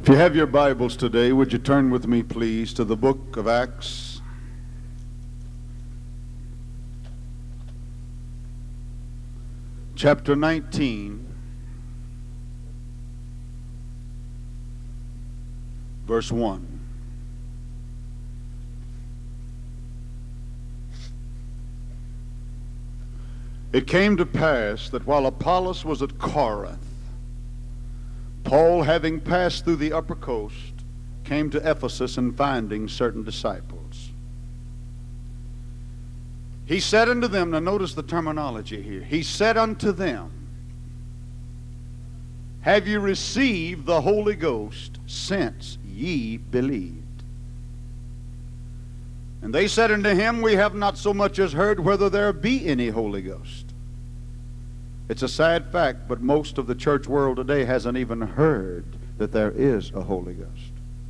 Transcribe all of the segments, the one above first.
If you have your Bibles today, would you turn with me, please, to the book of Acts? Chapter 19, verse 1. It came to pass that while Apollos was at Corinth, Paul, having passed through the upper coast, came to Ephesus, and finding certain disciples, he said unto them, now notice the terminology here, he said unto them, have you received the Holy Ghost since ye believed? And they said unto him, we have not so much as heard whether there be any Holy Ghost. It's a sad fact, but most of the church world today hasn't even heard that there is a Holy Ghost.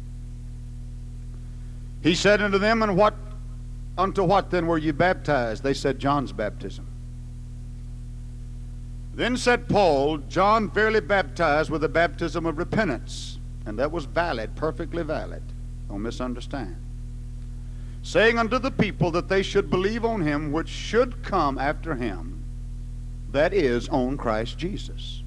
He said unto them, and unto what then were you baptized? They said, John's baptism. Then said Paul, John verily baptized with the baptism of repentance. And that was valid, perfectly valid. Don't misunderstand. Saying unto the people that they should believe on him which should come after him, that is, on Christ Jesus.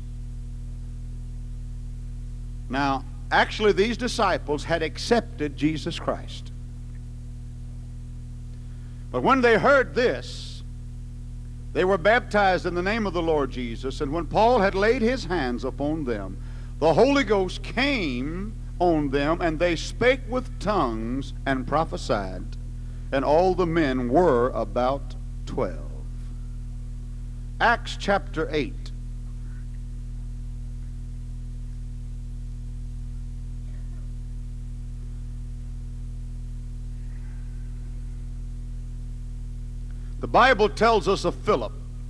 Now, actually, these disciples had accepted Jesus Christ. But when they heard this, they were baptized in the name of the Lord Jesus. And when Paul had laid his hands upon them, the Holy Ghost came on them, and they spake with tongues and prophesied. And all the men were about 12. Acts chapter 8. The Bible tells us of Philip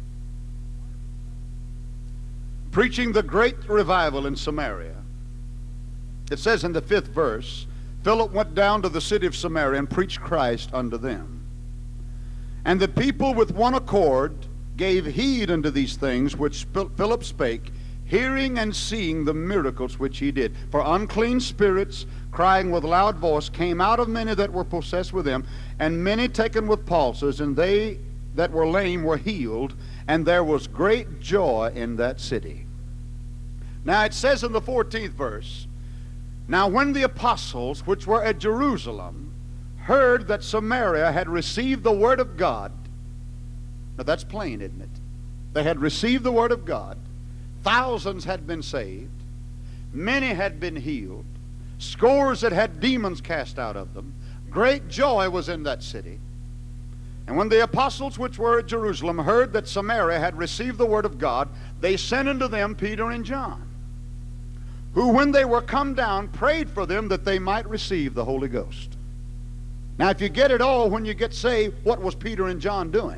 preaching the great revival in Samaria. It says in the 5th verse, Philip went down to the city of Samaria and preached Christ unto them. And the people with one accord gave heed unto these things which Philip spake, hearing and seeing the miracles which he did. For unclean spirits, crying with loud voice, came out of many that were possessed with them, and many taken with palsies, and they that were lame were healed, and there was great joy in that city. Now it says in the 14th verse, now when the apostles which were at Jerusalem heard that Samaria had received the word of God. Now that's plain, isn't it? They had received the word of God. Thousands had been saved. Many had been healed. Scores that had demons cast out of them. Great joy was in that city. And when the apostles which were at Jerusalem heard that Samaria had received the word of God, they sent unto them Peter and John, who when they were come down prayed for them that they might receive the Holy Ghost. Now if you get it all, when you get saved, what was Peter and John doing?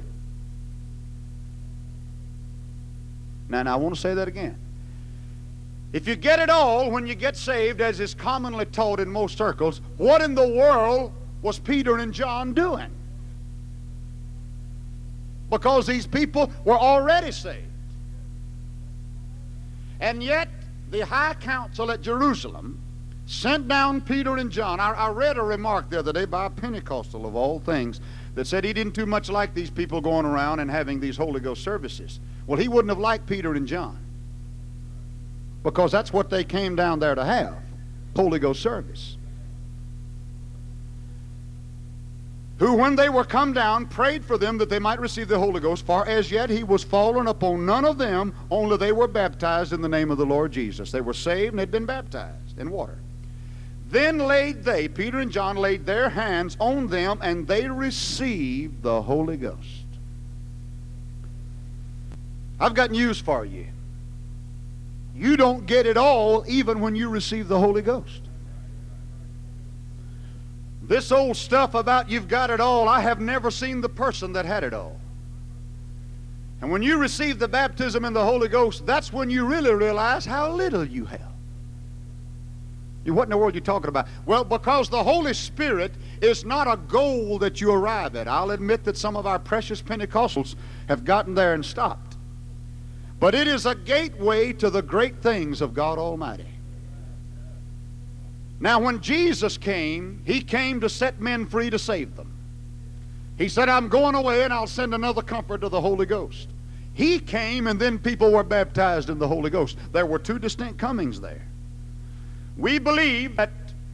Now I want to say that again. If you get it all when you get saved, as is commonly taught in most circles, what in the world was Peter and John doing? Because these people were already saved. And yet the high council at Jerusalem sent down Peter and John. I read a remark the other day by a Pentecostal of all things that said he didn't too much like these people going around and having these Holy Ghost services. Well, he wouldn't have liked Peter and John, because that's what they came down there to have, Holy Ghost service. Who when they were come down prayed for them that they might receive the Holy Ghost, for as yet he was fallen upon none of them, only they were baptized in the name of the Lord Jesus. They were saved and had been baptized in water. Then laid they, Peter and John laid their hands on them, and they received the Holy Ghost. I've got news for you. You don't get it all even when you receive the Holy Ghost. This old stuff about you've got it all, I have never seen the person that had it all. And when you receive the baptism in the Holy Ghost, that's when you really realize how little you have. What in the world are you talking about? Well, because the Holy Spirit is not a goal that you arrive at. I'll admit that some of our precious Pentecostals have gotten there and stopped. But it is a gateway to the great things of God Almighty. Now, when Jesus came, he came to set men free to save them. He said, I'm going away and I'll send another comforter, the Holy Ghost. He came and then people were baptized in the Holy Ghost. There were two distinct comings there. We believe that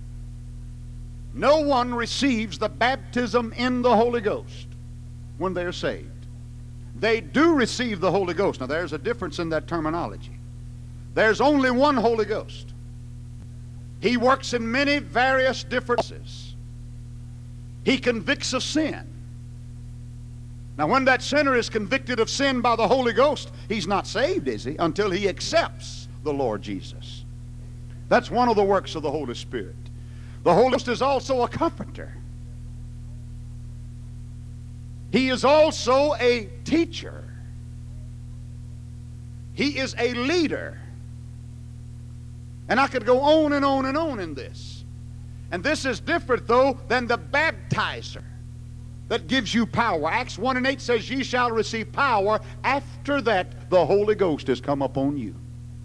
no one receives the baptism in the Holy Ghost when they're saved. They do receive the Holy Ghost. Now, there's a difference in that terminology. There's only one Holy Ghost. He works in many various differences. He convicts of sin. Now, when that sinner is convicted of sin by the Holy Ghost, he's not saved, is he? Until he accepts the Lord Jesus. That's one of the works of the Holy Spirit. The Holy Ghost is also a comforter. He is also a teacher. He is a leader. And I could go on and on and on in this. And this is different, though, than the baptizer that gives you power. Acts 1:8 says, ye shall receive power. After that, the Holy Ghost has come upon you.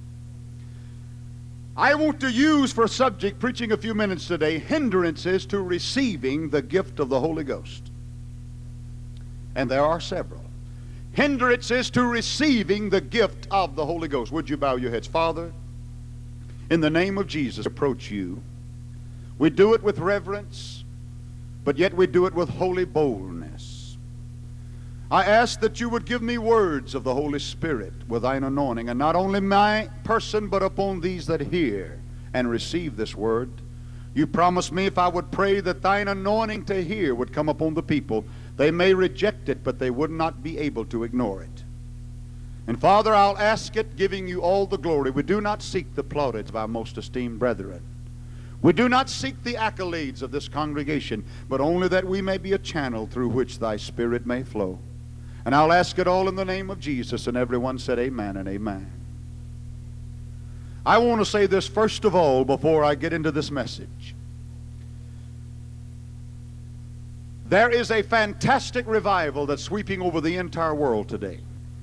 I want to use for a subject, preaching a few minutes today, hindrances to receiving the gift of the Holy Ghost. And there are several. Hindrances to receiving the gift of the Holy Ghost. Would you bow your heads? Father, in the name of Jesus, approach you. We do it with reverence, but yet we do it with holy boldness. I ask that you would give me words of the Holy Spirit with thine anointing, and not only my person, but upon these that hear and receive this word. You promised me if I would pray that thine anointing to hear would come upon the people. They may reject it, but they would not be able to ignore it. And Father, I'll ask it, giving you all the glory. We do not seek the plaudits of our most esteemed brethren. We do not seek the accolades of this congregation, but only that we may be a channel through which thy Spirit may flow. And I'll ask it all in the name of Jesus. And everyone said amen and amen. I want to say this first of all before I get into this message. There is a fantastic revival that's sweeping over the entire world today.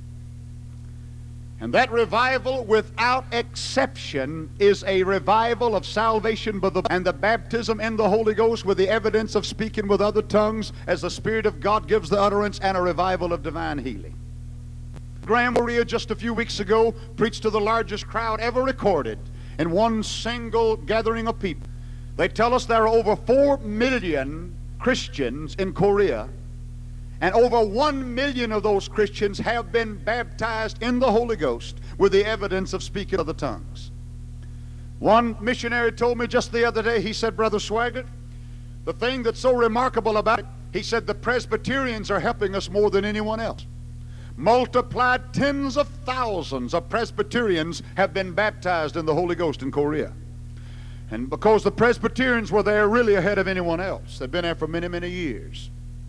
And that revival, without exception, is a revival of salvation and the baptism in the Holy Ghost with the evidence of speaking with other tongues as the Spirit of God gives the utterance, and a revival of divine healing. Graham Maria just a few weeks ago preached to the largest crowd ever recorded in one single gathering of people. They tell us there are over 4 million Christians in Korea, and over 1 million of those Christians have been baptized in the Holy Ghost with the evidence of speaking other tongues. One missionary told me just the other day, he said, Brother Swaggart, the thing that's so remarkable about it, he said, the Presbyterians are helping us more than anyone else. Multiplied tens of thousands of Presbyterians have been baptized in the Holy Ghost in Korea. And because the Presbyterians were there really ahead of anyone else. They've been there for many, many years.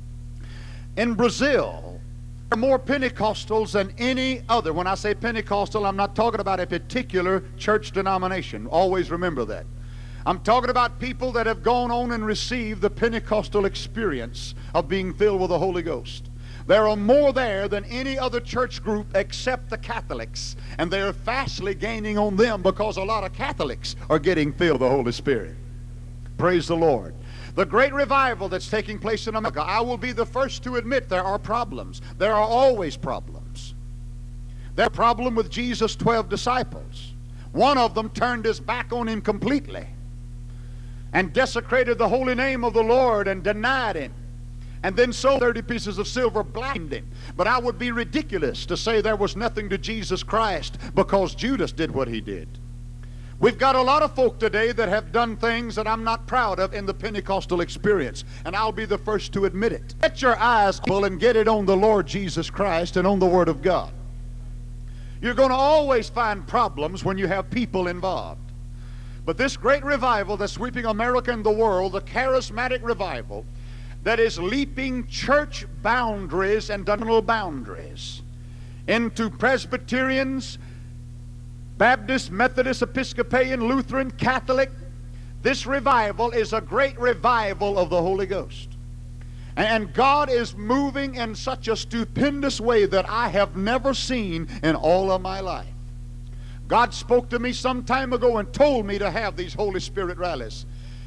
In Brazil, there are more Pentecostals than any other. When I say Pentecostal, I'm not talking about a particular church denomination. Always remember that. I'm talking about people that have gone on and received the Pentecostal experience of being filled with the Holy Ghost. There are more there than any other church group except the Catholics. And they're fastly gaining on them because a lot of Catholics are getting filled with the Holy Spirit. Praise the Lord. The great revival that's taking place in America, I will be the first to admit there are problems. There are always problems. There's a problem with Jesus' 12 disciples. One of them turned his back on him completely and desecrated the holy name of the Lord and denied him. And then sold 30 pieces of silver, blinded him. But I would be ridiculous to say there was nothing to Jesus Christ because Judas did what he did. We've got a lot of folk today that have done things that I'm not proud of in the Pentecostal experience, and I'll be the first to admit it. Get your eyes open and get it on the Lord Jesus Christ and on the Word of God. You're going to always find problems when you have people involved. But this great revival that's sweeping America and the world, the charismatic revival, that is leaping church boundaries and doctrinal boundaries into Presbyterians, Baptist, Methodist, Episcopalian, Lutheran, Catholic. This revival is a great revival of the Holy Ghost. And God is moving in such a stupendous way that I have never seen in all of my life. God spoke to me some time ago and told me to have these Holy Spirit rallies.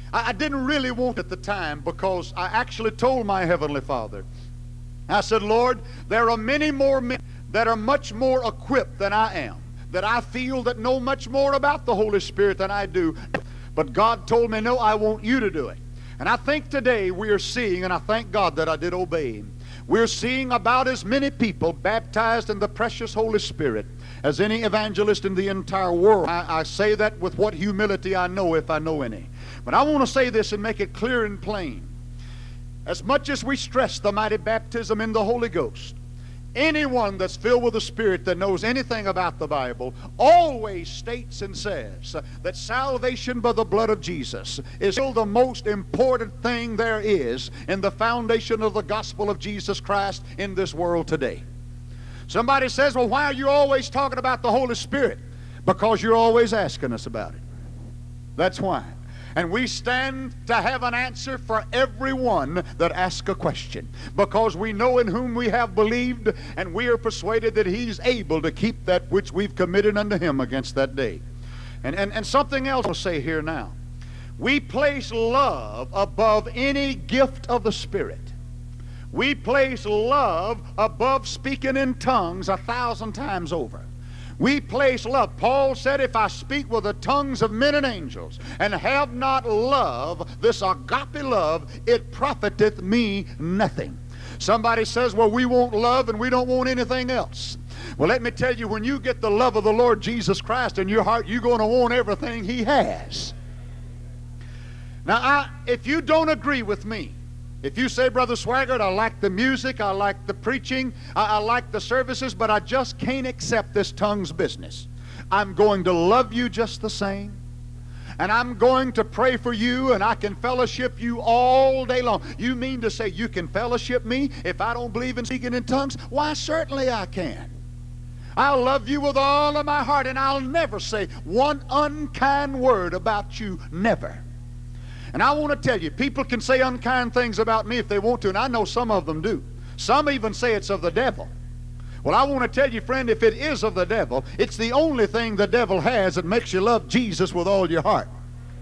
I didn't really want it at the time, because I actually told my Heavenly Father, I said, Lord, there are many more men that are much more equipped than I am, that I feel that know much more about the Holy Spirit than I do. But God told me, no, I want you to do it. And I think today we are seeing, and I thank God that I did obey Him, we're seeing about as many people baptized in the precious Holy Spirit as any evangelist in the entire world. I say that with what humility I know, if I know any. But I want to say this and make it clear and plain. As much as we stress the mighty baptism in the Holy Ghost, anyone that's filled with the Spirit that knows anything about the Bible always states and says that salvation by the blood of Jesus is still the most important thing there is in the foundation of the gospel of Jesus Christ in this world today. Somebody says, well, why are you always talking about the Holy Spirit? Because you're always asking us about it. That's why. And we stand to have an answer for everyone that asks a question, because we know in whom we have believed, and we are persuaded that He's able to keep that which we've committed unto Him against that day. And something else I'll say here now. We place love above any gift of the Spirit. We place love above speaking in tongues 1,000 times over. We place love. Paul said, if I speak with the tongues of men and angels and have not love, this agape love, it profiteth me nothing. Somebody says, well, we want love and we don't want anything else. Well, let me tell you, when you get the love of the Lord Jesus Christ in your heart, you're going to want everything He has. Now, if you don't agree with me, if you say, Brother Swaggart, I like the music, I like the preaching, I like the services, but I just can't accept this tongues business, I'm going to love you just the same, and I'm going to pray for you, and I can fellowship you all day long. You mean to say you can fellowship me if I don't believe in speaking in tongues? Why, certainly I can. I'll love you with all of my heart, and I'll never say one unkind word about you, never. And I want to tell you, people can say unkind things about me if they want to, and I know some of them do. Some even say it's of the devil. Well, I want to tell you, friend, if it is of the devil, it's the only thing the devil has that makes you love Jesus with all your heart.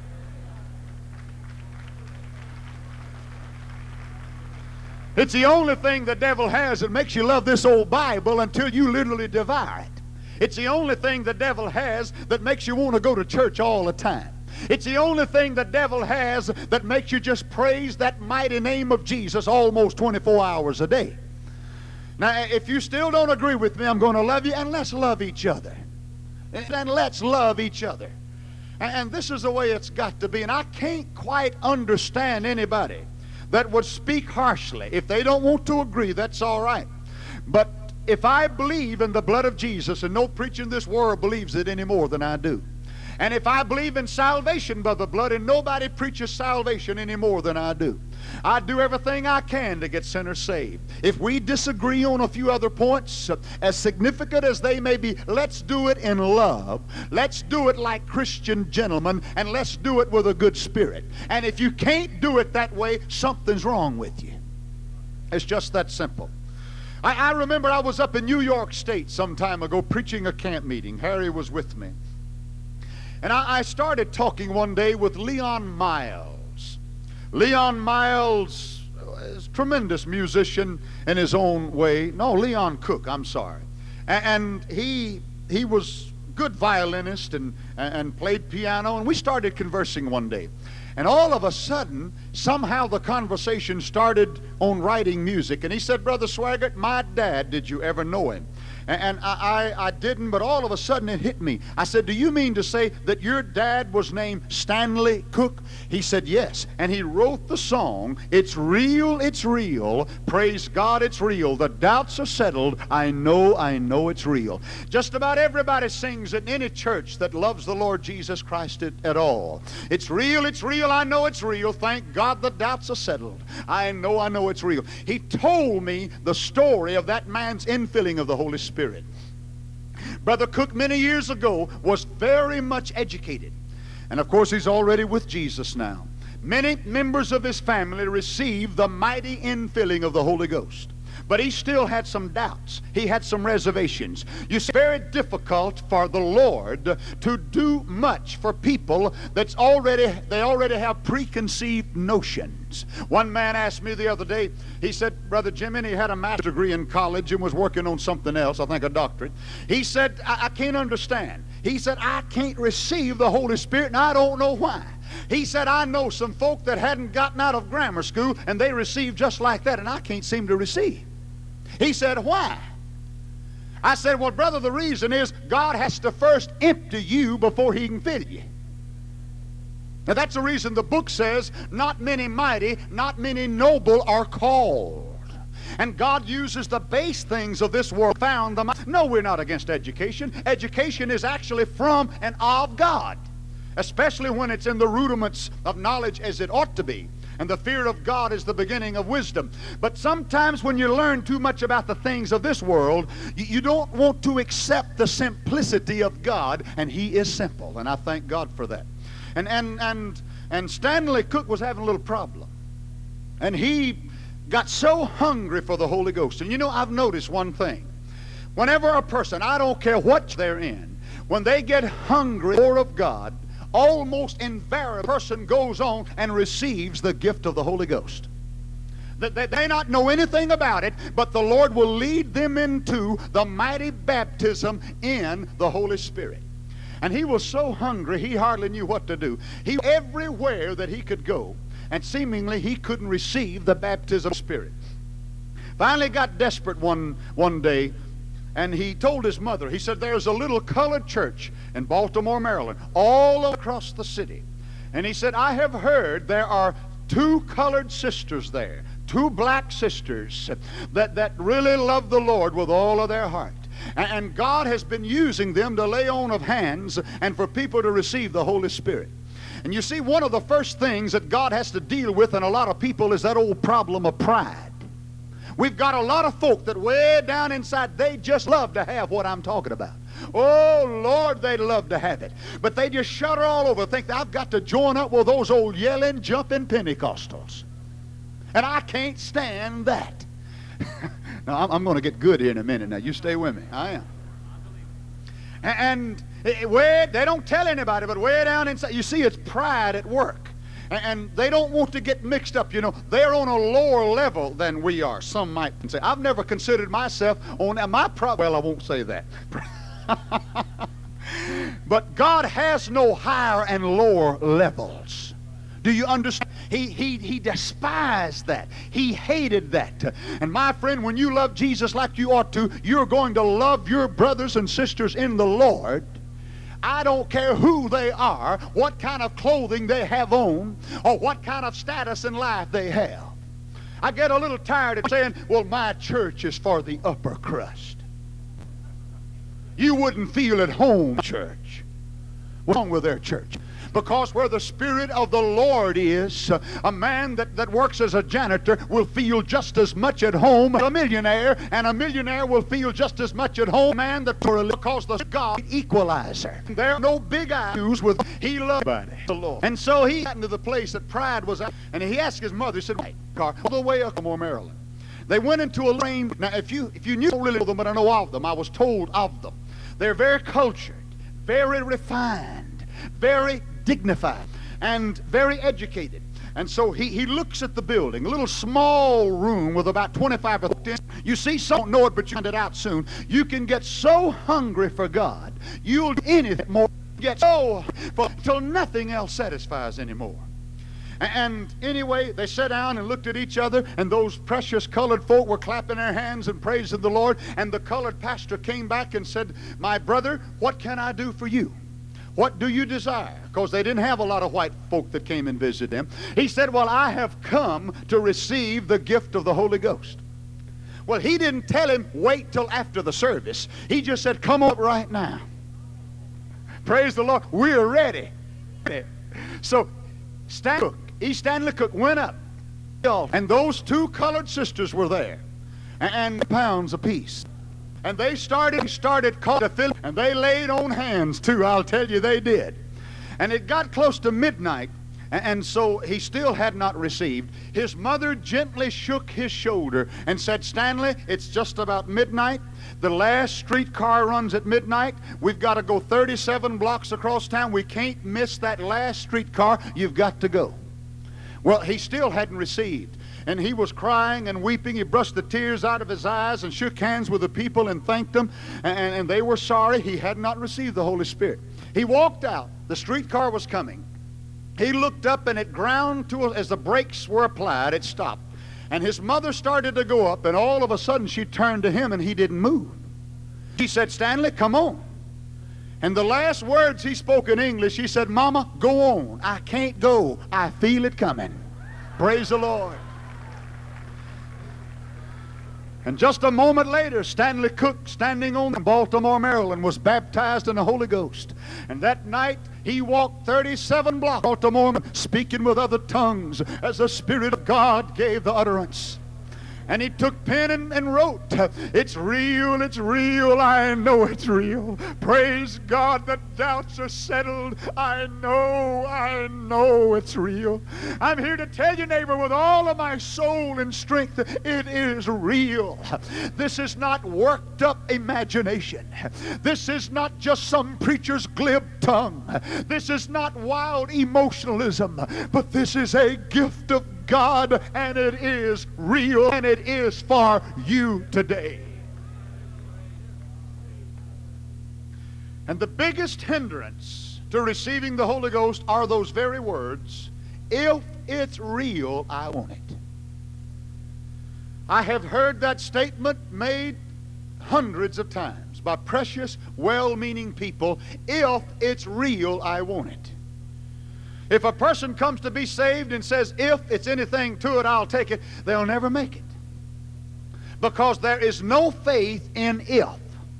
It's the only thing the devil has that makes you love this old Bible until you literally devour it. It's the only thing the devil has that makes you want to go to church all the time. It's the only thing the devil has that makes you just praise that mighty name of Jesus almost 24 hours a day. Now, if you still don't agree with me, I'm going to love you, and let's love each other. And let's love each other. And this is the way it's got to be. And I can't quite understand anybody that would speak harshly. If they don't want to agree, that's all right. But if I believe in the blood of Jesus, and no preacher in this world believes it any more than I do, and if I believe in salvation by the blood, and nobody preaches salvation any more than I do everything I can to get sinners saved. If we disagree on a few other points, as significant as they may be, let's do it in love. Let's do it like Christian gentlemen, and let's do it with a good spirit. And if you can't do it that way, something's wrong with you. It's just that simple. I remember I was up in New York State some time ago preaching a camp meeting. Harry was with me. And I started talking one day with Leon Miles. Leon Miles is a tremendous musician in his own way. No, Leon Cook, I'm sorry. And he was a good violinist and played piano, and we started conversing one day. And all of a sudden, somehow the conversation started on writing music. And he said, Brother Swaggart, my dad, did you ever know him? And I didn't, but all of a sudden it hit me. I said, do you mean to say that your dad was named Stanley Cook? He said, yes. And he wrote the song, It's Real, It's Real. Praise God, it's real. The doubts are settled. I know it's real. Just about everybody sings it in any church that loves the Lord Jesus Christ at all. It's real, I know it's real. Thank God the doubts are settled. I know it's real. He told me the story of that man's infilling of the Holy Spirit. Brother Cook many years ago was very much educated, and of course he's already with Jesus now. Many members of his family received the mighty infilling of the Holy Ghost. But he still had some doubts. He had some reservations. You see, it's very difficult for the Lord to do much for people they already have preconceived notions. One man asked me the other day, he said, Brother Jimmy, he had a master's degree in college and was working on something else, I think a doctorate. He said, I can't understand. He said, I can't receive the Holy Spirit, and I don't know why. He said, I know some folk that hadn't gotten out of grammar school, and they received just like that, and I can't seem to receive. He said, why? I said, well, brother, the reason is God has to first empty you before he can fill you. Now, that's the reason the book says, not many mighty, not many noble are called. And God uses the base things of this world. No, we're not against education. Education is actually from and of God, especially when it's in the rudiments of knowledge as it ought to be. And the fear of God is the beginning of wisdom. But sometimes when you learn too much about the things of this world, you don't want to accept the simplicity of God, and he is simple, and I thank God for that. And Stanley Cook was having a little problem, and he got so hungry for the Holy Ghost. And you know, I've noticed one thing. Whenever a person, I don't care what they're in, when they get hungry for more of God, almost invariably, a person goes on and receives the gift of the Holy Ghost. They may not know anything about it, but the Lord will lead them into the mighty baptism in the Holy Spirit. And he was so hungry, he hardly knew what to do. He went everywhere that he could go, and seemingly he couldn't receive the baptism of the Spirit. Finally got desperate one day, and he told his mother, he said, there's a little colored church in Baltimore, Maryland, all across the city. And he said, I have heard there are 2 colored sisters there, 2 black sisters that really love the Lord with all of their heart. And God has been using them to lay on of hands and for people to receive the Holy Spirit. And you see, one of the first things that God has to deal with in a lot of people is that old problem of pride. We've got a lot of folk that way down inside, they just love to have what I'm talking about. Oh, Lord, they love to have it. But they just shudder all over, think that I've got to join up with those old yelling, jumping Pentecostals. And I can't stand that. Now, I'm going to get good here in a minute. Now, you stay with me. I am. And they don't tell anybody, but way down inside, you see, it's pride at work. And they don't want to get mixed up. You know, they're on a lower level than we are. Some might say, I've never considered myself on my well, I won't say that. But God has no higher and lower levels. Do you understand? He despised that. He hated that. And my friend, when you love Jesus like you ought to, you're going to love your brothers and sisters in the Lord. I don't care who they are, what kind of clothing they have on, or what kind of status in life they have. I get a little tired of saying, well, my church is for the upper crust. You wouldn't feel at home in church. What's wrong with their church? Because where the Spirit of the Lord is, a man that works as a janitor will feel just as much at home as a millionaire, and a millionaire will feel just as much at home as a man because the God equalizer. There are no big issues with he loved the Lord. And so he got into the place that pride was at, and he asked his mother, he said, right, car, all the way up to Baltimore, Maryland. They went into a lane. Now, if you knew really them, but I know of them, I was told of them. They're very cultured, very refined, very dignified, and very educated. And so he looks at the building, a little small room with about 25 of them. You see, some don't know it, but you find it out soon. You can get so hungry for God, you'll do anything more. Get so till nothing else satisfies anymore. And anyway, they sat down and looked at each other, and those precious colored folk were clapping their hands and praising the Lord. And the colored pastor came back and said, my brother, what can I do for you? What do you desire? Because they didn't have a lot of white folk that came and visited them. He said, well, I have come to receive the gift of the Holy Ghost. Well, he didn't tell him, wait till after the service. He just said, come up right now. Praise the Lord. We're ready. So Stanley Cook went up, and those 2 colored sisters were there, and pounds apiece. And they started calling to fill, and they laid on hands too. I'll tell you, they did. And it got close to midnight, And so he still had not received. His mother gently shook his shoulder and said, Stanley, it's just about midnight. The last streetcar runs at midnight. We've got to go 37 blocks across town. We can't miss that last streetcar. You've got to go. Well, he still hadn't received. And he was crying and weeping. He brushed the tears out of his eyes and shook hands with the people and thanked them. And they were sorry he had not received the Holy Spirit. He walked out. The streetcar was coming. He looked up and it ground to, as the brakes were applied, it stopped. And his mother started to go up, and all of a sudden she turned to him and he didn't move. She said, Stanley, come on. And the last words he spoke in English, he said, Mama, go on. I can't go. I feel it coming. Praise the Lord. And just a moment later, Stanley Cook, standing on Baltimore, Maryland, was baptized in the Holy Ghost. And that night, he walked 37 blocks, Baltimore, speaking with other tongues as the Spirit of God gave the utterance. And he took pen and wrote, it's real, I know it's real. Praise God, the doubts are settled. I know it's real. I'm here to tell you, neighbor, with all of my soul and strength, it is real. This is not worked up imagination. This is not just some preacher's glib tongue. This is not wild emotionalism, but this is a gift of God, and it is real, and it is for you today. And the biggest hindrance to receiving the Holy Ghost are those very words, if it's real, I want it. I have heard that statement made hundreds of times by precious, well-meaning people, if it's real, I want it. If a person comes to be saved and says, if it's anything to it, I'll take it, they'll never make it. Because there is no faith in if.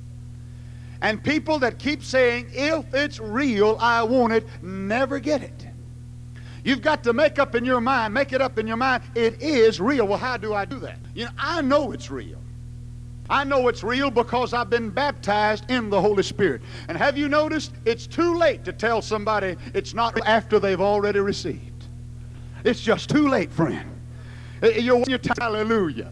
And people that keep saying, if it's real, I want it, never get it. You've got to make it up in your mind, it is real. Well, how do I do that? You know, I know it's real. I know it's real because I've been baptized in the Holy Spirit. And have you noticed, it's too late to tell somebody it's not after they've already received. It's just too late, friend. You're hallelujah.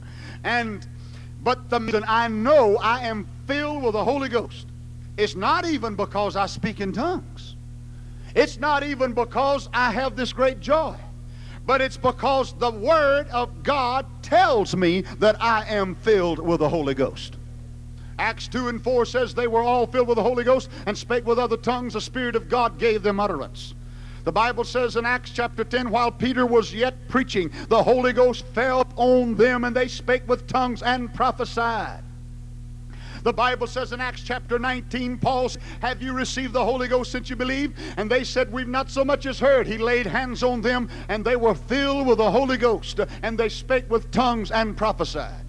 But the reason I know I am filled with the Holy Ghost, it's not even because I speak in tongues. It's not even because I have this great joy. But it's because the Word of God tells me that I am filled with the Holy Ghost. Acts 2 and 4 says they were all filled with the Holy Ghost and spake with other tongues. The Spirit of God gave them utterance. The Bible says in Acts chapter 10, while Peter was yet preaching, the Holy Ghost fell on them, and they spake with tongues and prophesied. The Bible says in Acts chapter 19, Paul said, have you received the Holy Ghost since you believe? And they said, we've not so much as heard. He laid hands on them, and they were filled with the Holy Ghost, and they spake with tongues and prophesied.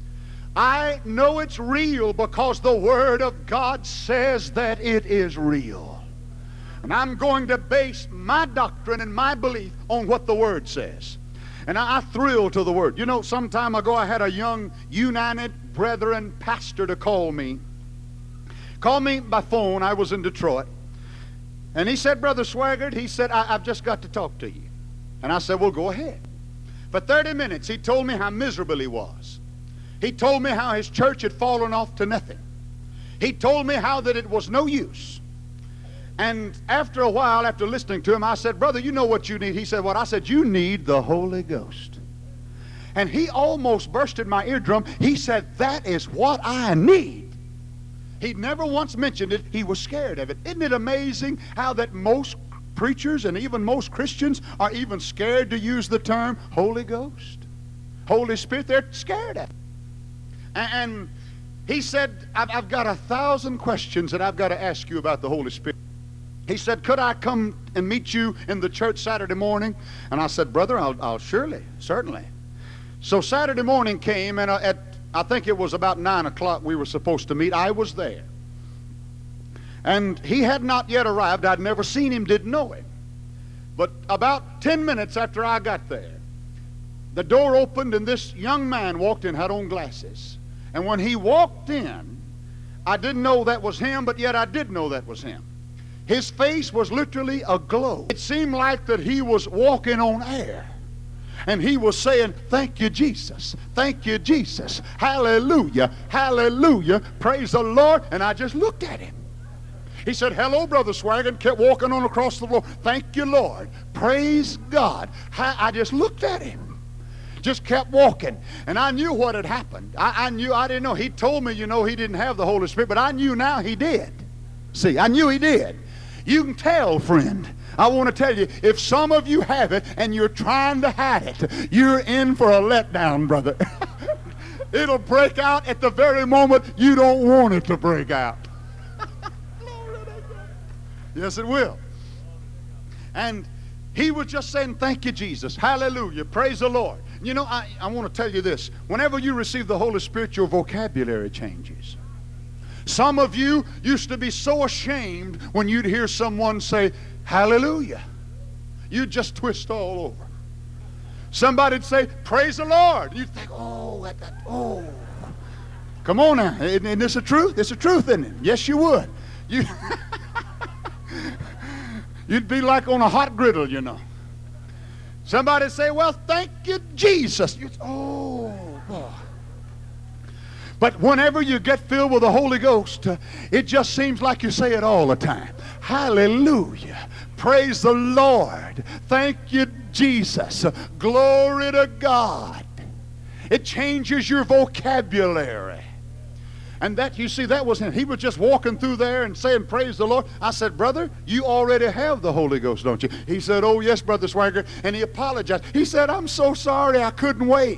I know it's real because the Word of God says that it is real. And I'm going to base my doctrine and my belief on what the Word says. And I thrill to the Word. You know, some time ago I had a young United Brethren pastor to call me by phone. I was in Detroit. And he said, Brother Swaggart, he said, I've just got to talk to you. And I said, well, go ahead. For 30 minutes he told me how miserable he was. He told me how his church had fallen off to nothing. He told me how that it was no use. And after a while, after listening to him, I said, brother, you know what you need? He said, what? I said, you need the Holy Ghost. And he almost bursted my eardrum. He said, that is what I need. He'd never once mentioned it. He was scared of it. Isn't it amazing how that most preachers and even most Christians are even scared to use the term Holy Ghost? Holy Spirit, they're scared of it. And he said, I've got 1,000 questions that I've got to ask you about the Holy Spirit. He said, could I come and meet you in the church Saturday morning? And I said, brother, I'll surely, certainly. So Saturday morning came, and I think it was about 9 o'clock we were supposed to meet. I was there. And he had not yet arrived. I'd never seen him, didn't know him. But about 10 minutes after I got there, the door opened, and this young man walked in, had on glasses. And when he walked in, I didn't know that was him, but yet I did know that was him. His face was literally aglow. It seemed like that he was walking on air. And he was saying, thank you, Jesus. Thank you, Jesus. Hallelujah. Hallelujah. Praise the Lord. And I just looked at him. He said, hello, Brother Swaggart. Kept walking on across the floor. Thank you, Lord. Praise God. I just looked at him. Just kept walking. And I knew what had happened. I didn't know. He told me, he didn't have the Holy Spirit. But I knew now he did. See, I knew he did. You can tell, friend. I want to tell you, if some of you have it and you're trying to hide it, you're in for a letdown, brother. It'll break out at the very moment you don't want it to break out. Yes, it will. And he was just saying, thank you, Jesus. Hallelujah. Praise the Lord. I want to tell you this. Whenever you receive the Holy Spirit, your vocabulary changes. Some of you used to be so ashamed when you'd hear someone say, hallelujah. You'd just twist all over. Somebody'd say, praise the Lord. You'd think, oh. Come on now. Isn't this the truth? It's the truth, isn't it? Yes, you would. You'd be like on a hot griddle, Somebody'd say, well, thank you, Jesus. Oh, boy. But whenever you get filled with the Holy Ghost, it just seems like you say it all the time. Hallelujah. Praise the Lord. Thank you, Jesus. Glory to God. It changes your vocabulary. And that, you see, that was him. He was just walking through there and saying, praise the Lord. I said, brother, you already have the Holy Ghost, don't you? He said, oh, yes, Brother Swaggart. And he apologized. He said, I'm so sorry, I couldn't wait.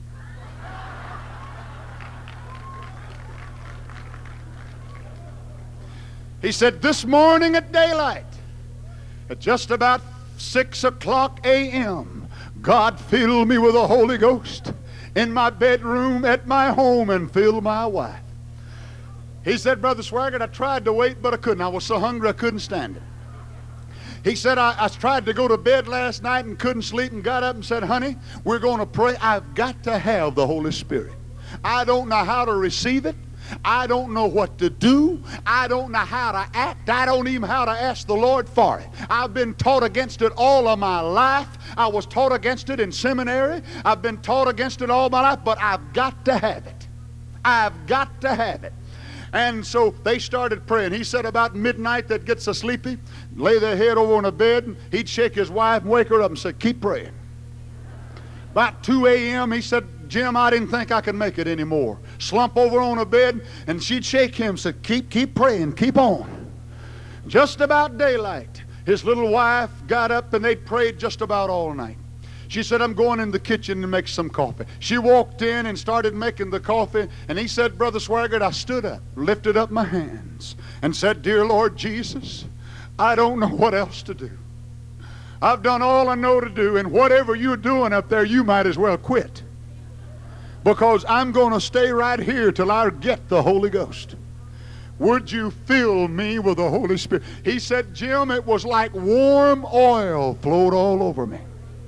He said, this morning at daylight, at just about 6 o'clock a.m., God filled me with the Holy Ghost in my bedroom at my home and filled my wife. He said, Brother Swaggart, I tried to wait, but I couldn't. I was so hungry I couldn't stand it. He said, I tried to go to bed last night and couldn't sleep, and got up and said, honey, we're going to pray. I've got to have the Holy Spirit. I don't know how to receive it. I don't know what to do. I don't know how to act. I don't even know how to ask the Lord for it. I've been taught against it all of my life. I was taught against it in seminary. I've been taught against it all my life, but I've got to have it. I've got to have it. And so they started praying. He said about midnight they'd get so sleepy, lay their head over on a bed, and he'd shake his wife and wake her up and say, keep praying. About 2 a.m. he said, Jim, I didn't think I could make it anymore. Slump over on a bed, and she'd shake him and say, keep praying, keep on. Just about daylight, his little wife got up and they prayed just about all night. She said, I'm going in the kitchen to make some coffee. She walked in and started making the coffee, and he said, Brother Swaggart, I stood up, lifted up my hands, and said, Dear Lord Jesus, I don't know what else to do. I've done all I know to do, and whatever you're doing up there, you might as well quit. Because I'm going to stay right here till I get the Holy Ghost. Would you fill me with the Holy Spirit? He said, Jim, it was like warm oil flowed all over me.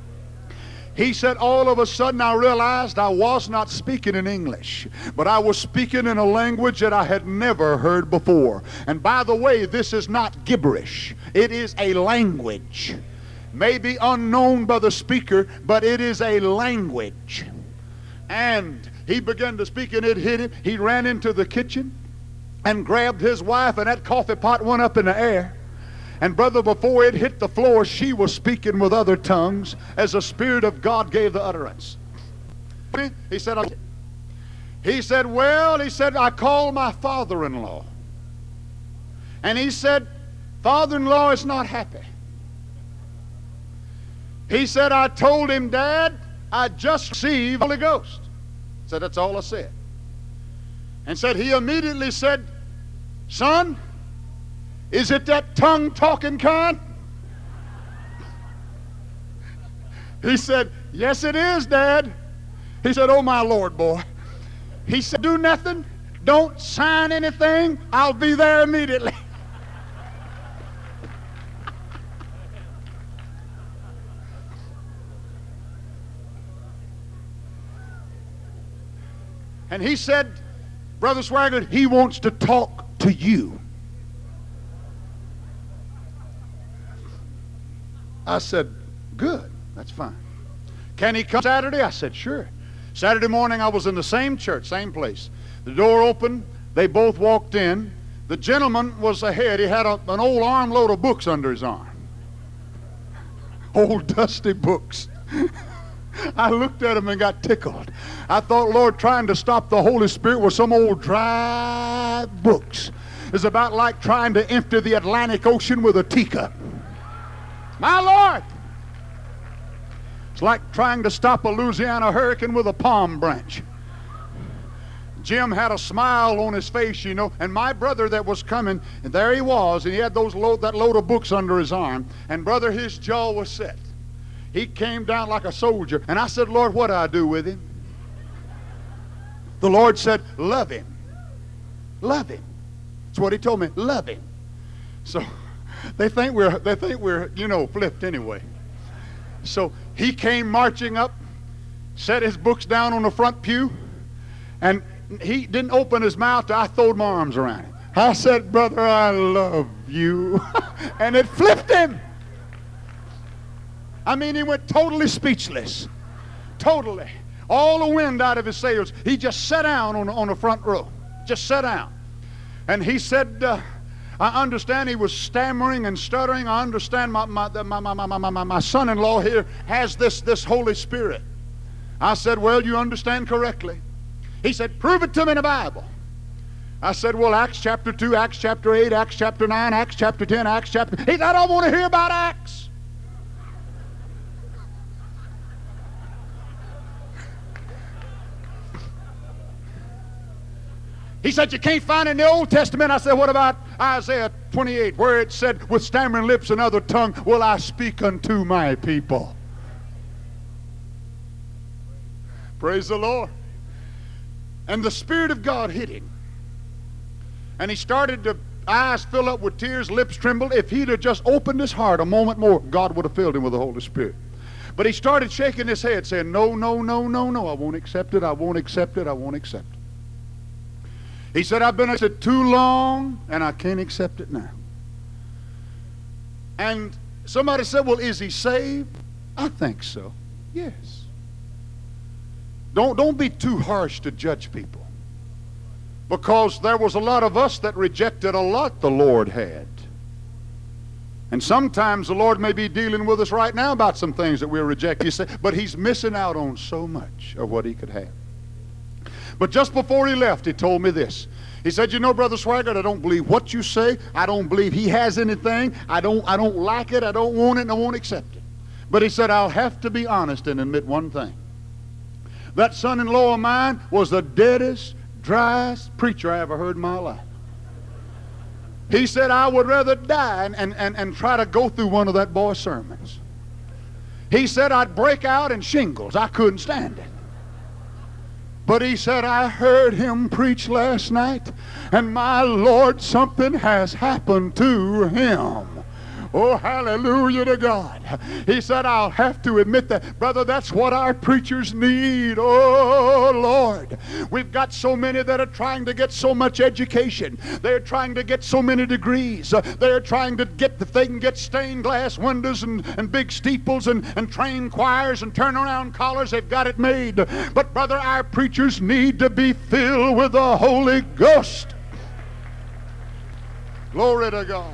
He said, all of a sudden I realized I was not speaking in English, but I was speaking in a language that I had never heard before. And by the way, this is not gibberish. It is a language. Maybe unknown by the speaker, but it is a language. And he began to speak, and it hit him. He ran into the kitchen and grabbed his wife, and that coffee pot went up in the air. And brother, before it hit the floor, she was speaking with other tongues as the Spirit of God gave the utterance. He said, I called my father-in-law. And he said, father-in-law is not happy. He said, I told him, Dad, I just received the Holy Ghost. Said, that's all I said. And said, he immediately said, son, is it that tongue-talking kind? He said, yes, it is, Dad. He said, oh, my Lord, boy. He said, do nothing. Don't sign anything. I'll be there immediately. And he said, Brother Swaggart, he wants to talk to you. I said, good, that's fine. Can he come Saturday? I said, sure. Saturday morning I was in the same church, same place. The door opened, they both walked in. The gentleman was ahead. He had an old armload of books under his arm. Old dusty books. I looked at him and got tickled. I thought, Lord, trying to stop the Holy Spirit with some old dry books is about like trying to empty the Atlantic Ocean with a teacup. My Lord! It's like trying to stop a Louisiana hurricane with a palm branch. Jim had a smile on his face, you know, and my brother that was coming, and there he was, and he had that load of books under his arm, and brother, his jaw was set. He came down like a soldier, and I said, Lord, what do I do with him? The Lord said, love him. Love him. That's what he told me, love him. So they think we're, you know, flipped anyway. So he came marching up, set his books down on the front pew, and he didn't open his mouth till I throwed my arms around him. I said, brother, I love you. And it flipped him. I mean, he went totally speechless. Totally. All the wind out of his sails. He just sat down on the front row. Just sat down. And he said, I understand he was stammering and stuttering. I understand my son-in-law here has this Holy Spirit. I said, well, you understand correctly. He said, prove it to me in the Bible. I said, well, Acts chapter 2, Acts chapter 8, Acts chapter 9, Acts chapter 10, Acts chapter... He said, I don't want to hear about Acts. He said, you can't find it in the Old Testament. I said, what about Isaiah 28, where it said, with stammering lips and other tongue will I speak unto my people. Praise the Lord. And the Spirit of God hit him. And he started to, eyes fill up with tears, lips trembled. If he'd have just opened his heart a moment more, God would have filled him with the Holy Spirit. But he started shaking his head, saying, no, no, no, no, no, I won't accept it, I won't accept it, I won't accept it. He said, I've been at it too long, and I can't accept it now. And somebody said, well, is he saved? I think so. Yes. Don't be too harsh to judge people. Because there was a lot of us that rejected a lot the Lord had. And sometimes the Lord may be dealing with us right now about some things that we're rejecting. You say, but he's missing out on so much of what he could have. But just before he left, he told me this. He said, you know, Brother Swaggart, I don't believe what you say. I don't believe he has anything. I don't like it. I don't want it, and I won't accept it. But he said, I'll have to be honest and admit one thing. That son-in-law of mine was the deadest, driest preacher I ever heard in my life. He said, I would rather die and try to go through one of that boy's sermons. He said, I'd break out in shingles. I couldn't stand it. But he said, I heard him preach last night, and my Lord, something has happened to him. Oh, hallelujah to God. He said, I'll have to admit that. Brother, that's what our preachers need. Oh, Lord. We've got so many that are trying to get so much education. They're trying to get so many degrees. They're trying to get, if they can get stained glass windows and big steeples and train choirs and turnaround collars, they've got it made. But, brother, our preachers need to be filled with the Holy Ghost. Glory to God.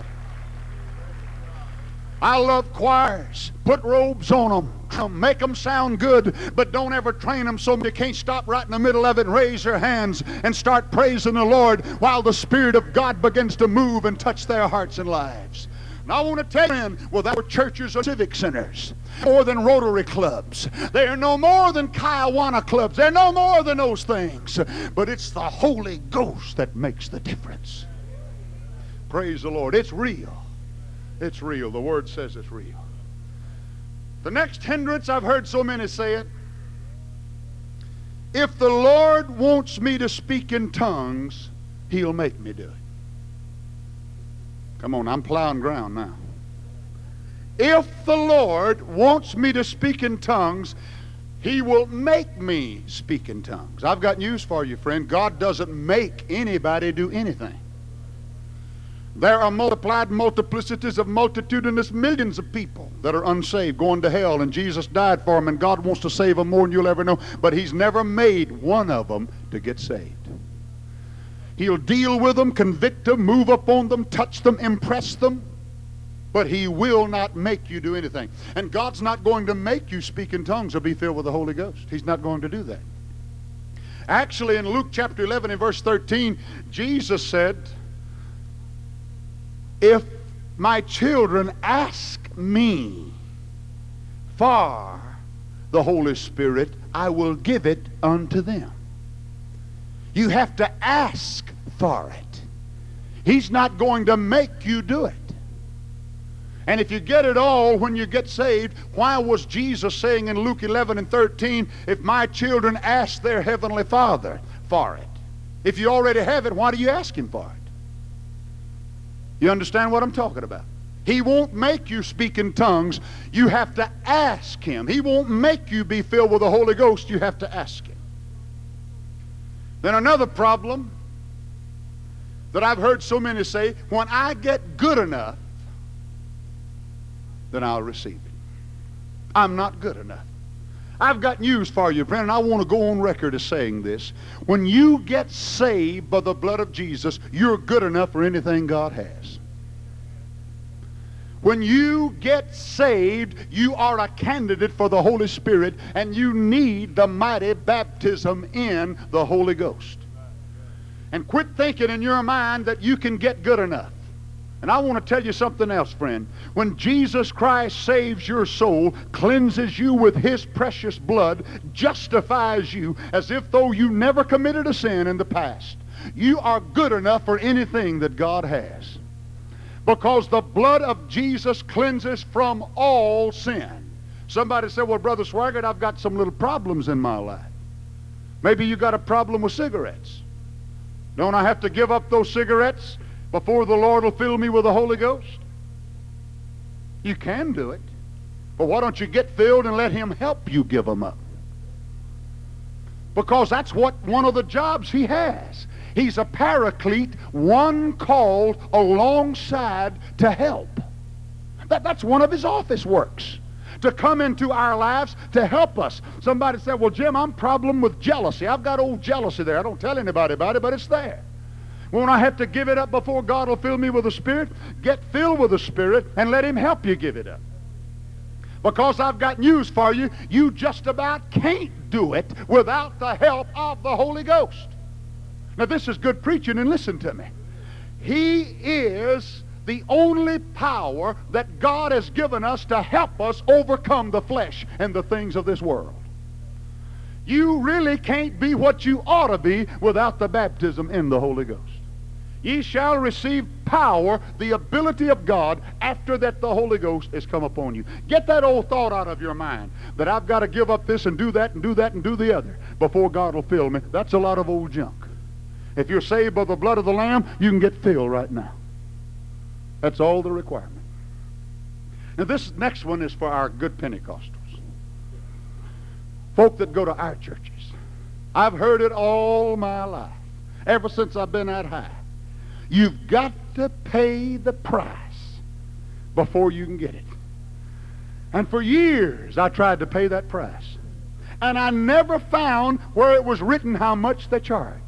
I love choirs. Put robes on them. Make them sound good, but don't ever train them so they can't stop right in the middle of it and raise their hands and start praising the Lord while the Spirit of God begins to move and touch their hearts and lives. And I want to tell you, well, that were churches or civic centers, more than Rotary clubs. They are no more than Kiwanis clubs. They're no more than those things. But it's the Holy Ghost that makes the difference. Praise the Lord. It's real. It's real. The Word says it's real. The next hindrance, I've heard so many say it. If the Lord wants me to speak in tongues, He'll make me do it. Come on, I'm plowing ground now. If the Lord wants me to speak in tongues, He will make me speak in tongues. I've got news for you, friend. God doesn't make anybody do anything. There are multiplied multiplicities of multitudinous millions of people that are unsaved, going to hell, and Jesus died for them, and God wants to save them more than you'll ever know, but he's never made one of them to get saved. He'll deal with them, convict them, move upon them, touch them, impress them, but he will not make you do anything. And God's not going to make you speak in tongues or be filled with the Holy Ghost. He's not going to do that. Actually, in Luke chapter 11 and verse 13, Jesus said, if my children ask me for the Holy Spirit, I will give it unto them. You have to ask for it. He's not going to make you do it. And if you get it all when you get saved, why was Jesus saying in Luke 11 and 13, if my children ask their heavenly Father for it? If you already have it, why do you ask him for it? You understand what I'm talking about? He won't make you speak in tongues. You have to ask him. He won't make you be filled with the Holy Ghost. You have to ask him. Then another problem that I've heard so many say, when I get good enough, then I'll receive it. I'm not good enough. I've got news for you, friend, and I want to go on record as saying this. When you get saved by the blood of Jesus, you're good enough for anything God has. When you get saved, you are a candidate for the Holy Spirit, and you need the mighty baptism in the Holy Ghost. And quit thinking in your mind that you can get good enough. And I want to tell you something else, friend. When Jesus Christ saves your soul, cleanses you with his precious blood, justifies you as if though you never committed a sin in the past, you are good enough for anything that God has. Because the blood of Jesus cleanses from all sin. Somebody said, well, Brother Swaggart, I've got some little problems in my life. Maybe you got a problem with cigarettes. Don't I have to give up those cigarettes before the Lord will fill me with the Holy Ghost? You can do it. But why don't you get filled and let him help you give them up? Because that's what one of the jobs he has. He's a paraclete, one called alongside to help. That's one of his office works. To come into our lives to help us. Somebody said, well, Jim, I'm problem with jealousy. I've got old jealousy there. I don't tell anybody about it, but it's there. Won't I have to give it up before God will fill me with the Spirit? Get filled with the Spirit and let him help you give it up. Because I've got news for you. You just about can't do it without the help of the Holy Ghost. Now this is good preaching, and listen to me. He is the only power that God has given us to help us overcome the flesh and the things of this world. You really can't be what you ought to be without the baptism in the Holy Ghost. Ye shall receive power, the ability of God, after that the Holy Ghost has come upon you. Get that old thought out of your mind, that I've got to give up this and do that and do that and do the other before God will fill me. That's a lot of old junk. If you're saved by the blood of the Lamb, you can get filled right now. That's all the requirement. Now this next one is for our good Pentecostals. Folk that go to our churches. I've heard it all my life, ever since I've been that high. You've got to pay the price before you can get it. And for years I tried to pay that price. And I never found where it was written how much they charged.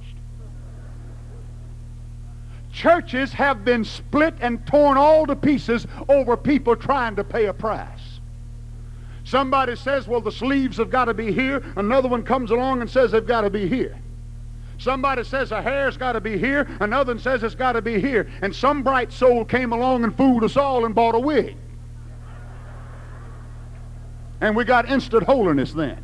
Churches have been split and torn all to pieces over people trying to pay a price. Somebody says, well, the sleeves have got to be here. Another one comes along and says they've got to be here. Somebody says a hair's got to be here. Another one says it's got to be here. And some bright soul came along and fooled us all and bought a wig. And we got instant holiness then.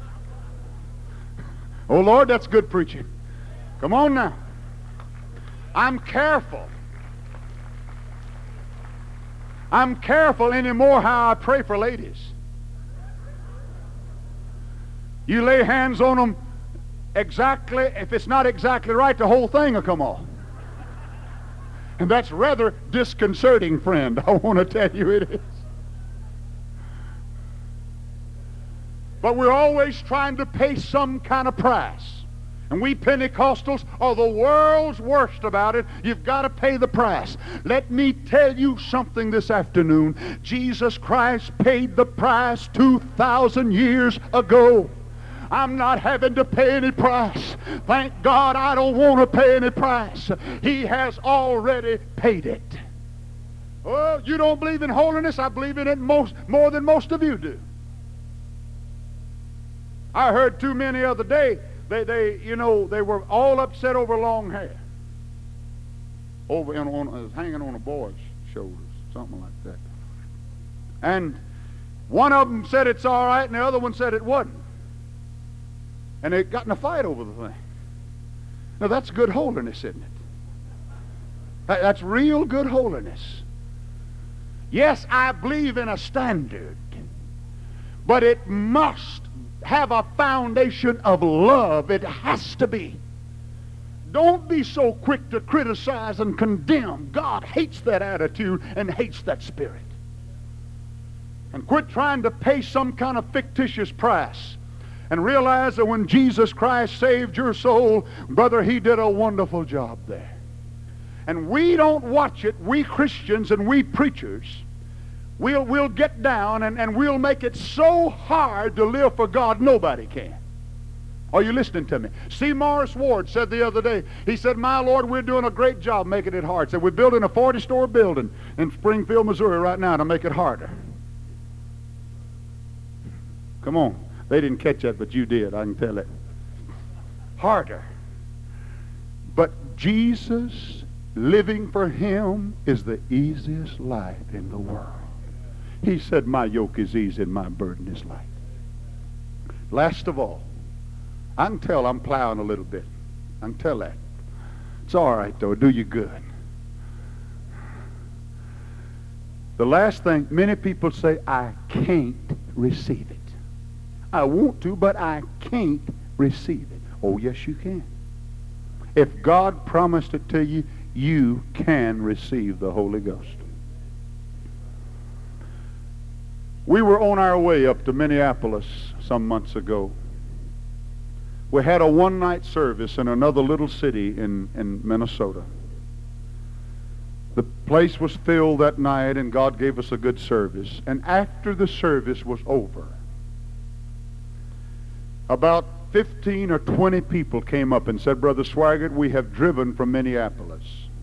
Oh, Lord, that's good preaching. Come on now. I'm careful. I'm careful anymore how I pray for ladies. You lay hands on them exactly, if it's not exactly right, the whole thing will come off. And that's rather disconcerting, friend. I want to tell you it is. But we're always trying to pay some kind of price. And we Pentecostals are the world's worst about it. You've got to pay the price. Let me tell you something this afternoon. Jesus Christ paid the price 2,000 years ago. I'm not having to pay any price. Thank God I don't want to pay any price. He has already paid it. Oh, you don't believe in holiness? I believe in it more than most of you do. I heard too many other day. They were all upset over long hair. Hanging on a boy's shoulders, something like that. And one of them said it's all right, and the other one said it wasn't. And they got in a fight over the thing. Now that's good holiness, isn't it? That's real good holiness. Yes, I believe in a standard, but it must have a foundation of love. It has to be. Don't be so quick to criticize and condemn. God hates that attitude and hates that spirit. And quit trying to pay some kind of fictitious price. And realize that when Jesus Christ saved your soul, brother, he did a wonderful job there. And we don't watch it, we Christians and we preachers, we'll get down and we'll make it so hard to live for God, nobody can. Are you listening to me? C. Morris Ward said the other day, he said, my Lord, we're doing a great job making it hard. He said, we're building a 40-story building in Springfield, Missouri right now to make it harder. Come on. They didn't catch that, but you did. I can tell it. Harder. But Jesus, living for him is the easiest life in the world. He said, my yoke is easy and my burden is light. Last of all, I can tell I'm plowing a little bit. I can tell that. It's all right, though. Do you good. The last thing, many people say, I can't receive it. I want to, but I can't receive it. Oh, yes, you can. If God promised it to you, you can receive the Holy Ghost. We were on our way up to Minneapolis some months ago. We had a one-night service in another little city in Minnesota. The place was filled that night, and God gave us a good service. And after the service was over, about 15 or 20 people came up and said, Brother Swaggart, we have driven from Minneapolis.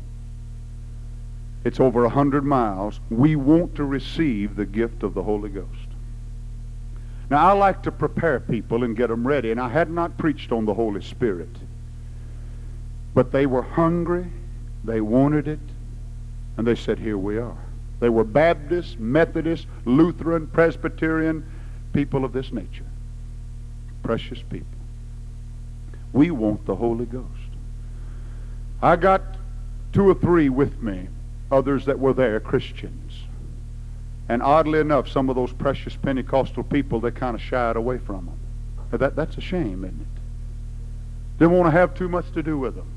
It's over 100 miles. We want to receive the gift of the Holy Ghost. Now, I like to prepare people and get them ready, and I had not preached on the Holy Spirit. But they were hungry, they wanted it, and they said, here we are. They were Baptist, Methodist, Lutheran, Presbyterian, people of this nature. Precious people. We want the Holy Ghost. I got 2 or 3 with me, others that were there, Christians. And oddly enough, some of those precious Pentecostal people, they kind of shied away from them. That's a shame, isn't it? Didn't want to have too much to do with them.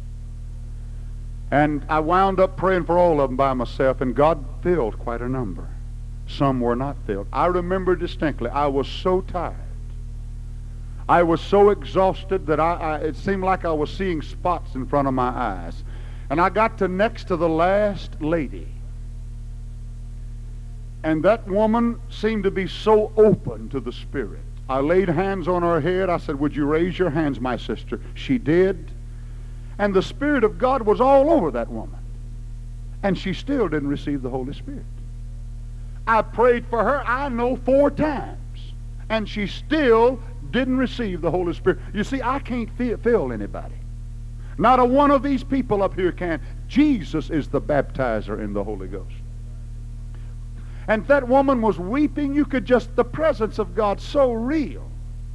And I wound up praying for all of them by myself, and God filled quite a number. Some were not filled. I remember distinctly, I was so tired. I was so exhausted that it seemed like I was seeing spots in front of my eyes. And I got to next to the last lady. And that woman seemed to be so open to the Spirit. I laid hands on her head. I said, would you raise your hands, my sister? She did. And the Spirit of God was all over that woman. And she still didn't receive the Holy Spirit. I prayed for her, I know, 4 times. And she still didn't receive the Holy Spirit. You see, I can't fill anybody. Not a one of these people up here can. Jesus is the baptizer in the Holy Ghost. And that woman was weeping. You could just, the presence of God so real.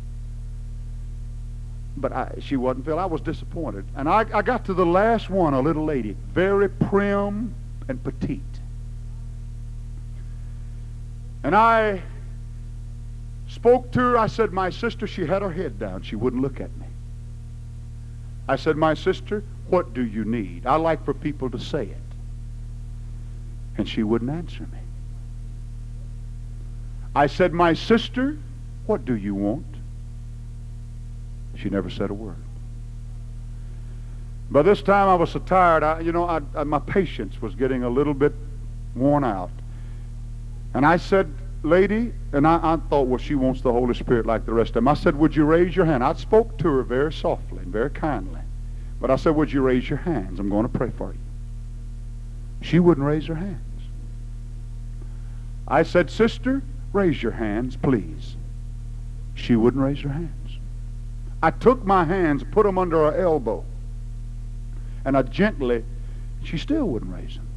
But she wasn't filled. I was disappointed. And I got to the last one, a little lady, very prim and petite. And I spoke to her. I said, my sister, she had her head down. She wouldn't look at me. I said, my sister, what do you need? I like for people to say it. And she wouldn't answer me. I said, my sister, what do you want? She never said a word. By this time I was so tired, my patience was getting a little bit worn out. And I said, lady, and I thought, well, she wants the Holy Spirit like the rest of them. I said, would you raise your hand? I spoke to her very softly and very kindly. But I said, would you raise your hands? I'm going to pray for you. She wouldn't raise her hands. I said, sister, raise your hands, please. She wouldn't raise her hands. I took my hands, put them under her elbow, and I gently, she still wouldn't raise them.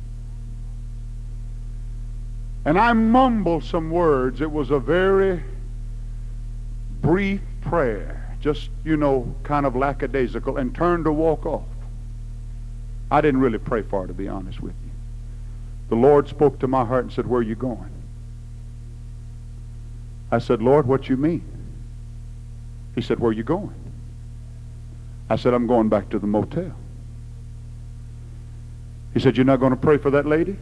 And I mumbled some words. It was a very brief prayer, just, kind of lackadaisical, and turned to walk off. I didn't really pray for her, to be honest with you. The Lord spoke to my heart and said, where are you going? I said, Lord, what you mean? He said, where are you going? I said, I'm going back to the motel. He said, you're not going to pray for that lady?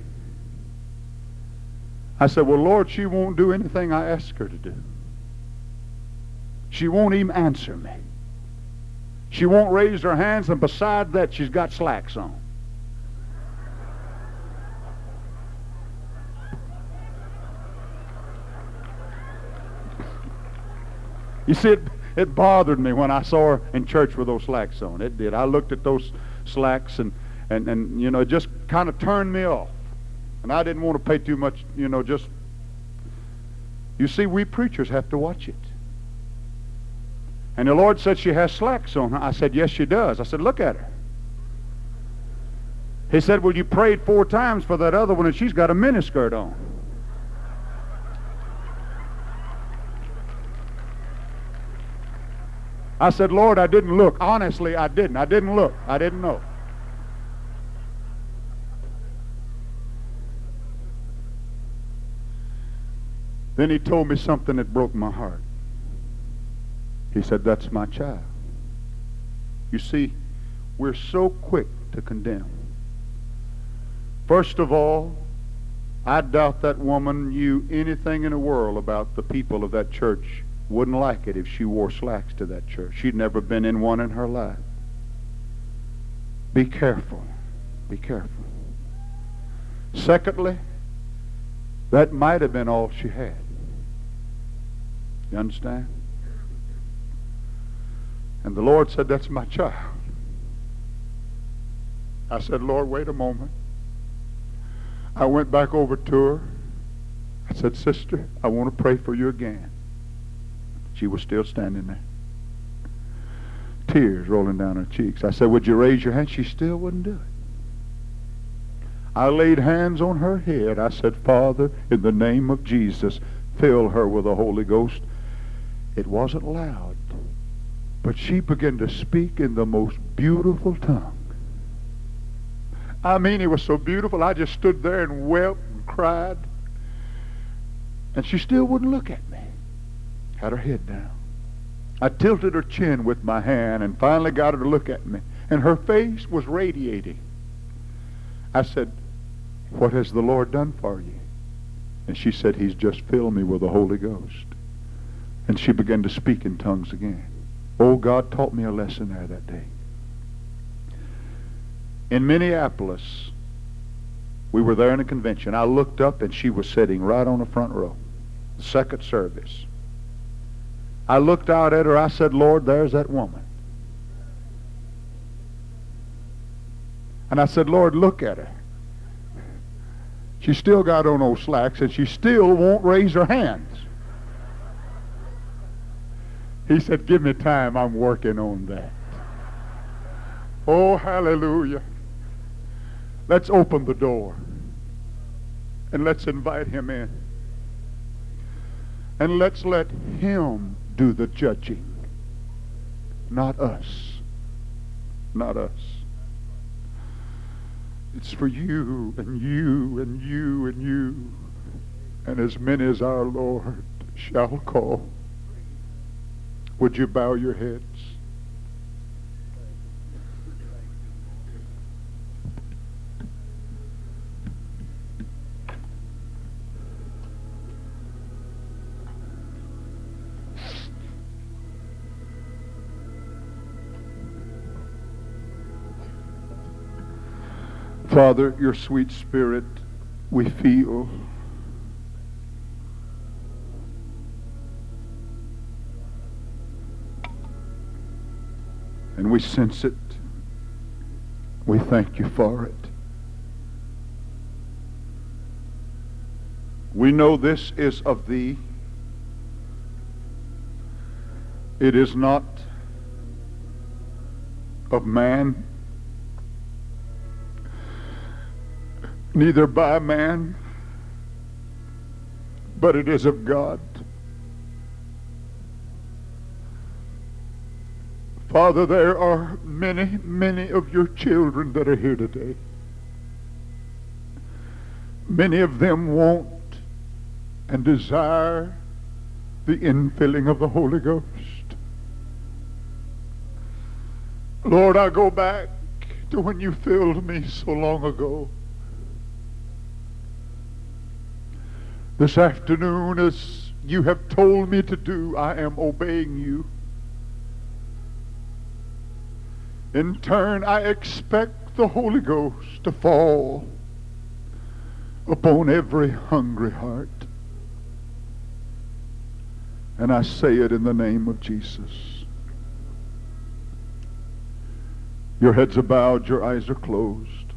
I said, well, Lord, she won't do anything I ask her to do. She won't even answer me. She won't raise her hands, and beside that, she's got slacks on. You see, it bothered me when I saw her in church with those slacks on. It did. I looked at those slacks and it just kind of turned me off. And I didn't want to pay too much, you see, we preachers have to watch it. And the Lord said she has slacks on her. I said, yes, she does. I said, look at her. He said, well, you prayed 4 times for that other one, and she's got a miniskirt on. I said, Lord, I didn't look. Honestly, I didn't. I didn't look. I didn't know. Then he told me something that broke my heart. He said, that's my child. You see, we're so quick to condemn. First of all, I doubt that woman knew anything in the world about the people of that church. Wouldn't like it if she wore slacks to that church. She'd never been in one in her life. Be careful. Be careful. Secondly, that might have been all she had. You understand? And the Lord said, that's my child. I said, Lord, wait a moment. I went back over to her. I said, sister, I want to pray for you again. She was still standing there. Tears rolling down her cheeks. I said, would you raise your hand? She still wouldn't do it. I laid hands on her head. I said, Father, in the name of Jesus, fill her with the Holy Ghost. It wasn't loud, but she began to speak in the most beautiful tongue. I mean, it was so beautiful, I just stood there and wept and cried. And she still wouldn't look at me. Had her head down. I tilted her chin with my hand and finally got her to look at me. And her face was radiating. I said, what has the Lord done for you? And she said, he's just filled me with the Holy Ghost. And she began to speak in tongues again. Oh, God taught me a lesson there that day. In Minneapolis, we were there in a convention. I looked up and she was sitting right on the front row. The second service. I looked out at her. I said, Lord, there's that woman. And I said, Lord, look at her. She still got on those slacks and she still won't raise her hands. He said, give me time. I'm working on that. Oh, hallelujah. Let's open the door and let's invite him in. And let's let him do the judging. Not us. Not us. It's for you and you and you and you and as many as our Lord shall call. Would you bow your heads? Father, your sweet Spirit we feel. And we sense it. We thank you for it. We know this is of thee. It is not of man, neither by man, but it is of God. Father, there are many, many of your children that are here today. Many of them want and desire the infilling of the Holy Ghost. Lord, I go back to when you filled me so long ago. This afternoon, as you have told me to do, I am obeying you. In turn, I expect the Holy Ghost to fall upon every hungry heart. And I say it in the name of Jesus. Your heads are bowed, your eyes are closed.